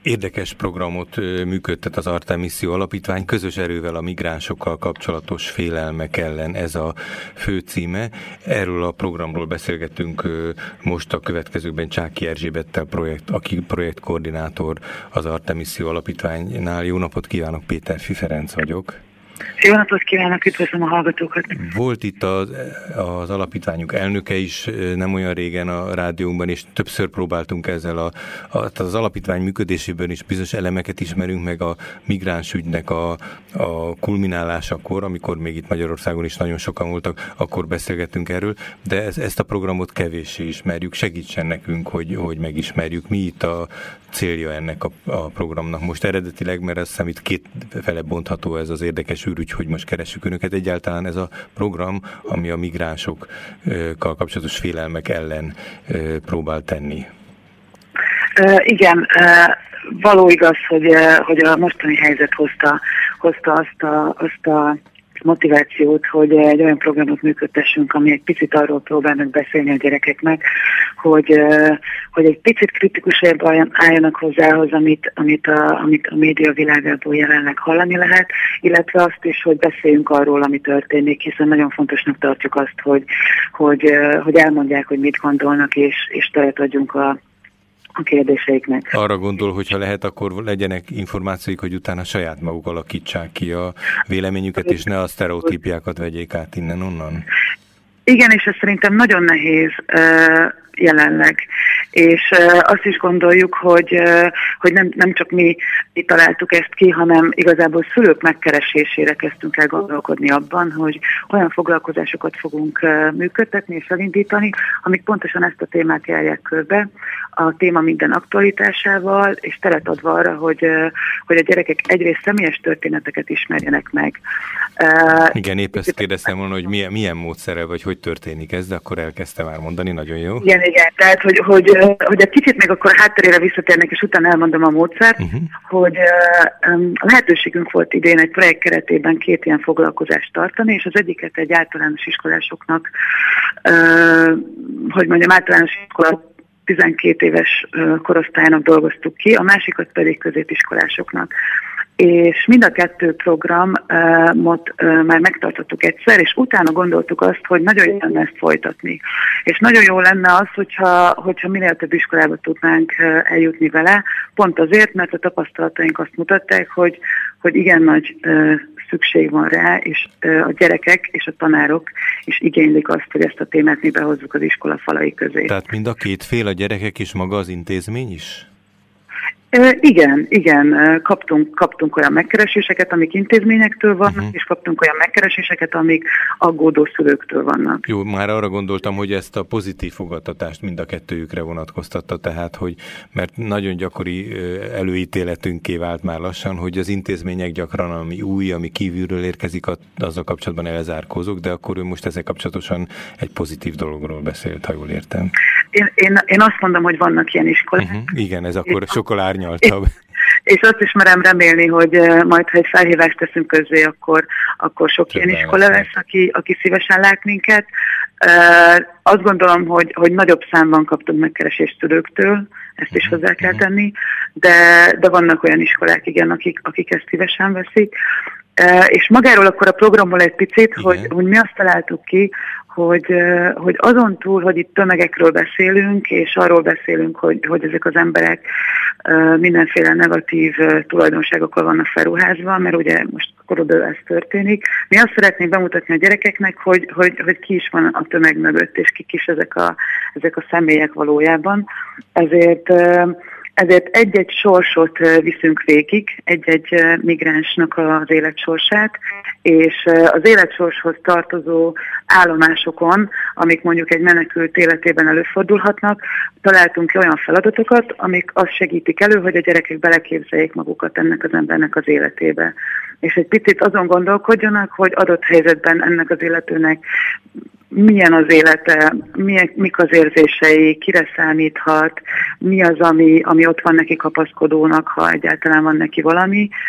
Érdekes programot működtet az Artemisszió Alapítvány, közös erővel a migránsokkal kapcsolatos félelmek ellen, ez a fő címe. Erről a programról beszélgetünk most a következőkben Csáky Erzsébettel, aki projektkoordinátor az Artemisszió Alapítványnál. Jó napot kívánok, Péterfi Ferenc vagyok. Jó napot kívánok, üdvözlöm a hallgatókat! Volt itt az alapítványunk elnöke is nem olyan régen a rádiónkban, és többször próbáltunk ezzel az alapítvány működésében is bizonyos elemeket ismerünk meg a migráns ügynek a kulminálásakor, amikor még itt Magyarországon is nagyon sokan voltak, akkor beszélgettünk erről, de ezt a programot kevéssé ismerjük. Segítsen nekünk, hogy megismerjük. Mi itt a célja ennek a programnak most eredetileg, mert azt hiszem itt két fele bontható ez az érdekes ürügy, hogy most keressük önöket. Egyáltalán ez a program, ami a migránsokkal kapcsolatos félelmek ellen próbál tenni. Igen, való igaz, hogy a mostani helyzet hozta azt a motivációt, hogy egy olyan programot működtessünk, ami egy picit arról próbál meg beszélni a gyerekeknek, hogy egy picit kritikusabban álljanak hozzához, amit a média világából jelenleg hallani lehet, illetve azt is, hogy beszéljünk arról, ami történik, hiszen nagyon fontosnak tartjuk azt, hogy elmondják, hogy mit gondolnak, és teret adjunk a kérdéseiknek. Arra gondol, hogyha lehet, akkor legyenek információik, hogy utána saját maguk alakítsák ki a véleményüket, és ne a sztereotípiákat vegyék át innen-onnan? Igen, és ez szerintem nagyon nehéz jelenleg. És azt is gondoljuk, hogy nem csak mi találtuk ezt ki, hanem igazából szülők megkeresésére kezdtünk el gondolkodni abban, hogy olyan foglalkozásokat fogunk működtetni és elindítani, amik pontosan ezt a témát járják körbe, a téma minden aktualitásával, és teret adva arra, hogy a gyerekek egyrészt személyes történeteket ismerjenek meg. Igen, épp ezt kérdeztem volna, hogy milyen módszerrel, vagy hogy történik ez, de akkor elkezdtem már mondani, nagyon jó. Igen, tehát hogy egy kicsit még akkor a hátterére visszatérnek, és utána elmondom a módszert, hogy lehetőségünk volt idén egy projekt keretében 2 ilyen foglalkozást tartani, és az egyiket egy általános iskolásoknak, általános iskola 12 éves korosztálynak dolgoztuk ki, a másikat pedig középiskolásoknak. És mind a 2 programot már megtartottuk egyszer, és utána gondoltuk azt, hogy nagyon jó lenne ezt folytatni. És nagyon jó lenne az, hogyha minél több iskolába tudnánk eljutni vele, pont azért, mert a tapasztalataink azt mutatták, hogy igen nagy szükség van rá, és a gyerekek és a tanárok is igénylik azt, hogy ezt a témát mi behozzuk az iskola falai közé. Tehát mind a 2 fél, a gyerekek és maga az intézmény is? Igen, kaptunk olyan megkereséseket, amik intézményektől vannak, és kaptunk olyan megkereséseket, amik aggódó szülőktől vannak. Jó, már arra gondoltam, hogy ezt a pozitív fogadtatást mind a 2-jükre vonatkoztatta, tehát, mert nagyon gyakori előítéletünké vált már lassan, hogy az intézmények gyakran, ami új, ami kívülről érkezik, azzal kapcsolatban elzárkózok, de akkor ő most ezzel kapcsolatosan egy pozitív dologról beszélt, ha jól értem. Én azt mondom, hogy vannak ilyen iskolák. Igen, ez akkor sokkal árnyaltabb. És azt is merem remélni, hogy majd, ha egy felhívást teszünk közzé, akkor sok ilyen iskola lesz, aki szívesen lát minket. Azt gondolom, hogy nagyobb számban kaptunk megkeresést szülőktől, ezt is hozzá kell tenni, de vannak olyan iskolák, igen, akik ezt szívesen veszik. És magáról akkor a programból egy picit, hogy mi azt találtuk ki, hogy azon túl, hogy itt tömegekről beszélünk, és arról beszélünk, hogy ezek az emberek mindenféle negatív tulajdonságokkal vannak felruházva, mert ugye most körülbelül ez történik. Mi azt szeretnénk bemutatni a gyerekeknek, hogy ki is van a tömeg mögött, és kik is ezek a személyek valójában. Ezért egy-egy sorsot viszünk végig, egy-egy migránsnak az életsorsát, és az életsorshoz tartozó állomásokon, amik mondjuk egy menekült életében előfordulhatnak, találtunk ki olyan feladatokat, amik azt segítik elő, hogy a gyerekek beleképzeljék magukat ennek az embernek az életébe. És egy picit azon gondolkodjanak, hogy adott helyzetben ennek az illetőnek milyen az élete, mik az érzései, kire számíthat, mi az, ami ott van neki kapaszkodónak, ha egyáltalán van neki valami,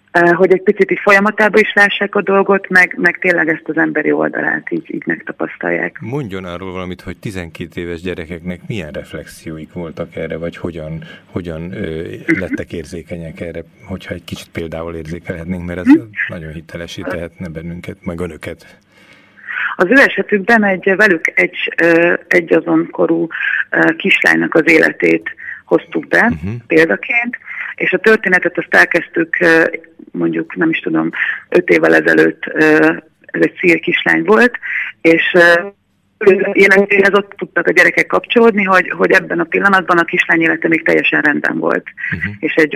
hogy egy picit így folyamatában is lássák a dolgot, meg tényleg ezt az emberi oldalát így megtapasztalják. Mondjon arról valamit, hogy 12 éves gyerekeknek milyen reflexióik voltak erre, vagy hogyan lettek érzékenyek erre, hogyha egy kicsit például érzékelhetnénk, mert ez nagyon hitelesítehetne bennünket, meg önöket. Az ő esetükben velük egy azon korú kislánynak az életét hoztuk be példaként, és a történetet azt elkezdtük mondjuk, nem is tudom, 5 évvel ezelőtt, ez egy szír kislány volt, és életéhez ott tudtak a gyerekek kapcsolódni, hogy ebben a pillanatban a kislány élete még teljesen rendben volt. És egy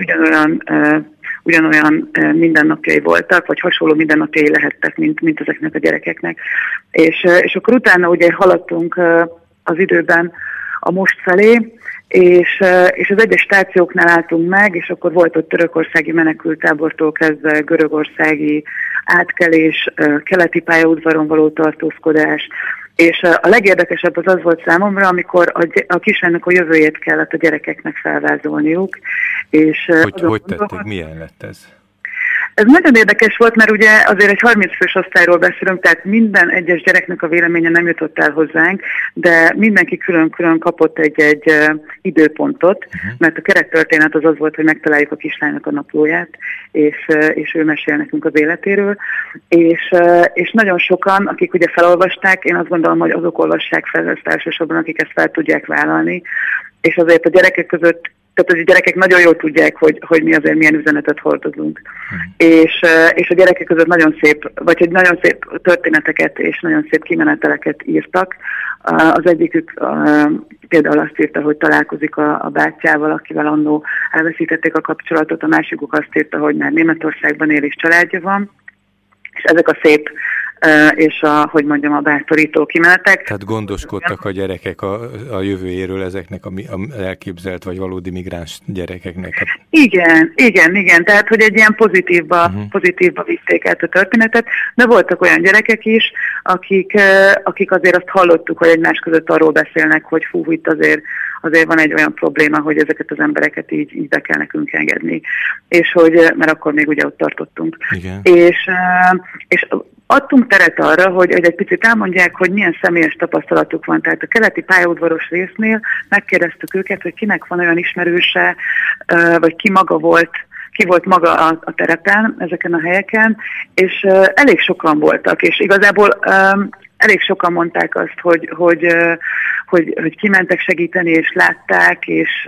ugyanolyan mindennapjai voltak, vagy hasonló mindennapjai lehettek, mint ezeknek a gyerekeknek. És akkor utána ugye haladtunk az időben a most felé, és az egyes stációknál álltunk meg, és akkor volt ott törökországi menekülttábortól kezdve görögországi átkelés, keleti pályaudvaron való tartózkodás, és a legérdekesebb az volt számomra, amikor a kislánynak a jövőjét kellett a gyerekeknek felvázolniuk. És hogy tették? Milyen lett ez? Ez nagyon érdekes volt, mert ugye azért egy 30 fős osztályról beszélünk, tehát minden egyes gyereknek a véleménye nem jutott el hozzánk, de mindenki külön-külön kapott egy időpontot, mert a kerettörténet az volt, hogy megtaláljuk a kislánynak a naplóját, és ő mesél nekünk az életéről. És nagyon sokan, akik ugye felolvasták, én azt gondolom, hogy azok olvassák fel ezt elsősorban, akik ezt fel tudják vállalni, és azért a gyerekek között, tehát a gyerekek nagyon jól tudják, hogy mi azért milyen üzenetet hordozunk. És a gyerekek között nagyon szép történeteket és nagyon szép kimeneteleket írtak. Az egyikük például azt írta, hogy találkozik a bátyjával, akivel annó elveszítették a kapcsolatot, a másikuk azt írta, hogy már Németországban él és családja van. És ezek a szép és a bátorító kimenetek. Tehát gondoskodtak a gyerekek a jövőjéről ezeknek a elképzelt vagy valódi migráns gyerekeknek. Igen. Tehát, hogy egy ilyen pozitívba vitték át a történetet, de voltak olyan gyerekek is, akik azért azt hallottuk, hogy egymás között arról beszélnek, hogy itt azért van egy olyan probléma, hogy ezeket az embereket így be kell nekünk engedni. És mert akkor még ugye ott tartottunk. Igen. És adtunk teret arra, hogy egy picit elmondják, hogy milyen személyes tapasztalatuk van. Tehát a keleti pályaudvaros résznél megkérdeztük őket, hogy kinek van olyan ismerőse, vagy ki volt maga a terepen, ezeken a helyeken, és elég sokan voltak, és igazából elég sokan mondták azt, hogy kimentek segíteni, és látták,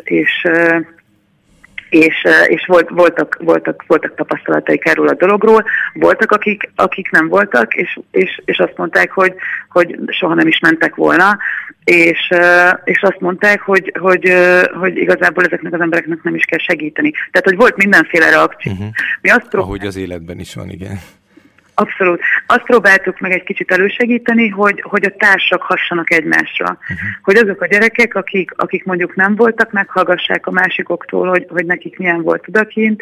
és voltak tapasztalataik erről a dologról, voltak, akik nem voltak, és azt mondták, hogy soha nem is mentek volna, és azt mondták, hogy igazából ezeknek az embereknek nem is kell segíteni. Tehát, hogy volt mindenféle reakció. Ahogy az életben is van, igen. Abszolút. Azt próbáltuk meg egy kicsit elősegíteni, hogy a társak hassanak egymásra. Hogy azok a gyerekek, akik mondjuk nem voltak, meghallgassák a másikoktól, hogy nekik milyen volt odakint.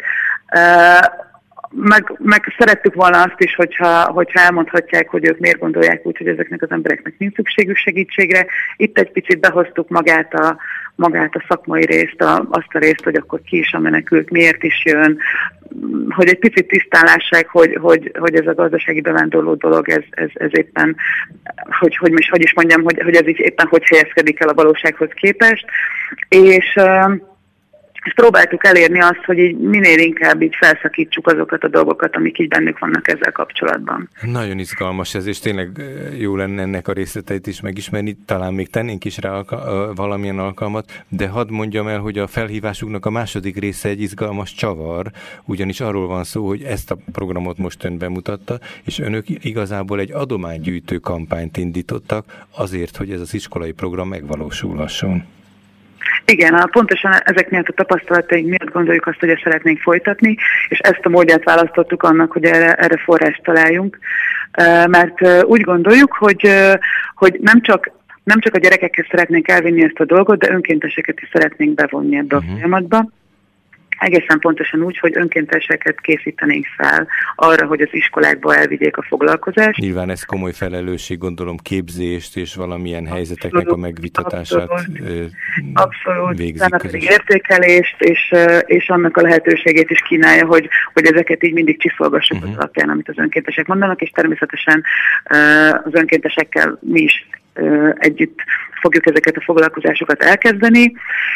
Meg szerettük volna azt is, hogyha elmondhatják, hogy ők miért gondolják úgy, hogy ezeknek az embereknek nincs szükségük segítségre. Itt egy picit behoztuk magát a szakmai részt, azt a részt, hogy akkor ki is a menekült, miért is jön, hogy egy picit tisztán lássák, hogy ez a gazdasági bevándorló dolog, ez éppen, hogy is mondjam, hogy ez így éppen hogy helyezkedik el a valósághoz képest, és próbáltuk elérni azt, hogy így minél inkább így felszakítsuk azokat a dolgokat, amik így bennük vannak ezzel kapcsolatban. Nagyon izgalmas ez, és tényleg jó lenne ennek a részleteit is megismerni, talán még tennénk is rá valamilyen alkalmat, de hadd mondjam el, hogy a felhívásunknak a második része egy izgalmas csavar, ugyanis arról van szó, hogy ezt a programot most ön bemutatta, és önök igazából egy adománygyűjtő kampányt indítottak azért, hogy ez az iskolai program megvalósulhasson. Igen, pontosan ezek miatt a tapasztalataink miatt gondoljuk azt, hogy ezt szeretnénk folytatni, és ezt a módját választottuk annak, hogy erre forrást találjunk, mert úgy gondoljuk, hogy nem csak a gyerekekhez szeretnénk elvinni ezt a dolgot, de önkénteseket is szeretnénk bevonni ebbe a folyamatba. egészen pontosan úgy, hogy önkénteseket készítenénk fel arra, hogy az iskolákba elvigyék a foglalkozást. Nyilván ez komoly felelősség, gondolom képzést és valamilyen helyzeteknek a megvitatását abszolút, végzik közösen. Értékelést és annak a lehetőségét is kínálja, hogy ezeket így mindig csiszolgassuk az alapján, amit az önkéntesek mondanak, és természetesen az önkéntesekkel mi is együtt fogjuk ezeket a foglalkozásokat elkezdeni,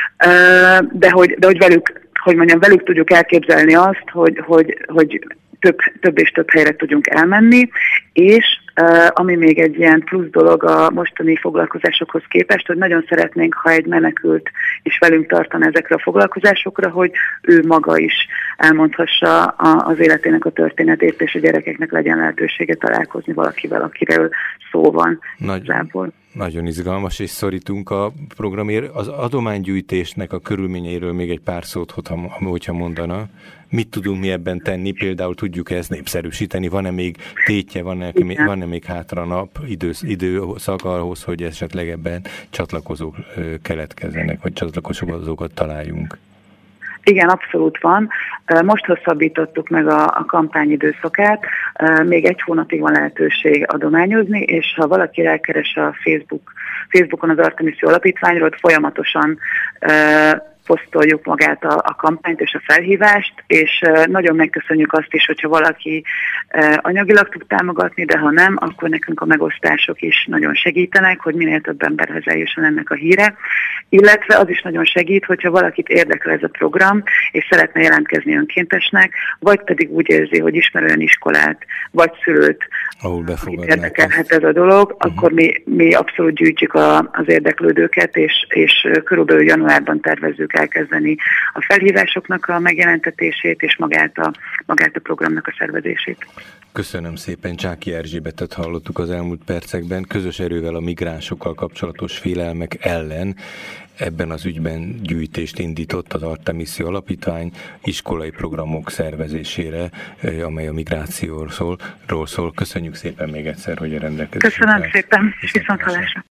de hogy velük tudjuk elképzelni azt, hogy több és több helyre tudjunk elmenni, és ami még egy ilyen plusz dolog a mostani foglalkozásokhoz képest, hogy nagyon szeretnénk, ha egy menekült is velünk tartana ezekre a foglalkozásokra, hogy ő maga is elmondhassa az életének a történetét, és a gyerekeknek legyen lehetősége találkozni valakivel, akiről szó van. Nagyon izgalmas, és szorítunk a programért. Az adománygyűjtésnek a körülményeiről még egy pár szót, hogyha mondana. Mit tudunk mi ebben tenni? Például tudjuk ezt népszerűsíteni? Van-e még tétje, van-e még hátra nap, időszak ahhoz, hogy esetleg ebben csatlakozók keletkezzenek, vagy csatlakozókat találjunk? Igen, abszolút van. Most hosszabbítottuk meg a kampányidőszakát, még 1 hónapig van lehetőség adományozni, és ha valaki elkeres a Facebookon az Artemiszi Alapítványról, folyamatosan posztoljuk magát a kampányt és a felhívást, és nagyon megköszönjük azt is, hogyha valaki anyagilag tud támogatni, de ha nem, akkor nekünk a megosztások is nagyon segítenek, hogy minél több emberhez eljusson ennek a híre. Illetve az is nagyon segít, hogyha valakit érdekel ez a program, és szeretne jelentkezni önkéntesnek, vagy pedig úgy érzi, hogy ismer olyan iskolát, vagy szülőt, ahol érdekelhet ez a dolog, akkor mi abszolút gyűjtjük az érdeklődőket, és körülbelül januárban tervezzük elkezdeni a felhívásoknak a megjelentetését, és magát a programnak a szervezését. Köszönöm szépen, Csáky Erzsébetet hallottuk az elmúlt percekben. Közös erővel a migránsokkal kapcsolatos félelmek ellen ebben az ügyben gyűjtést indított az Artemiszi Alapítvány iskolai programok szervezésére, amely a migrációról szól. Köszönjük szépen még egyszer, hogy a rendelkezésre. Köszönöm szépen, viszonthallásra.